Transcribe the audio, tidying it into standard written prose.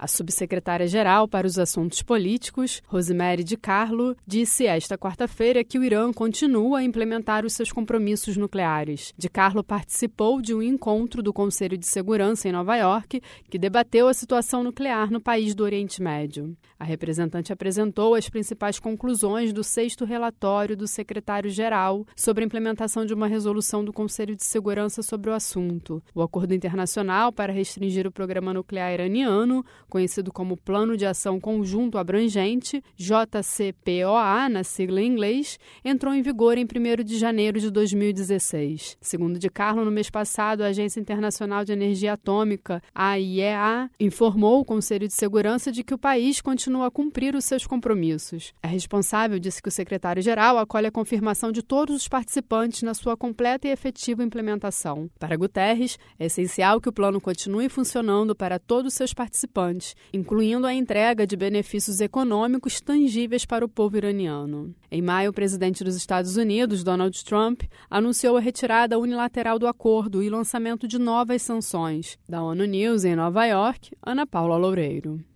A subsecretária-geral para os assuntos políticos, Rosemary DiCarlo, disse esta quarta-feira que o Irã continua a implementar os seus compromissos nucleares. DiCarlo participou de um encontro do Conselho de Segurança em Nova York que debateu a situação nuclear no país do Oriente Médio. A representante apresentou as principais conclusões do 6º relatório do secretário-geral sobre a implementação de uma resolução do Conselho de Segurança sobre o assunto. O Acordo Internacional para restringir o programa nuclear iraniano, conhecido como Plano de Ação Conjunto Abrangente, JCPOA, na sigla em inglês, entrou em vigor em 1º de janeiro de 2016. Segundo DiCarlo, no mês passado, a Agência Internacional de Energia Atômica, AIEA, informou o Conselho de Segurança de que o país continua a cumprir os seus compromissos. A responsável disse que o secretário-geral acolhe a confirmação de todos os participantes na sua completa e efetiva implementação. Para Guterres, é essencial que o plano continue funcionando para todos os seus participantes, incluindo a entrega de benefícios econômicos tangíveis para o povo iraniano. Em maio, o presidente dos Estados Unidos, Donald Trump, anunciou a retirada unilateral do acordo e o lançamento de novas sanções. Da ONU News em Nova York, Ana Paula Loureiro.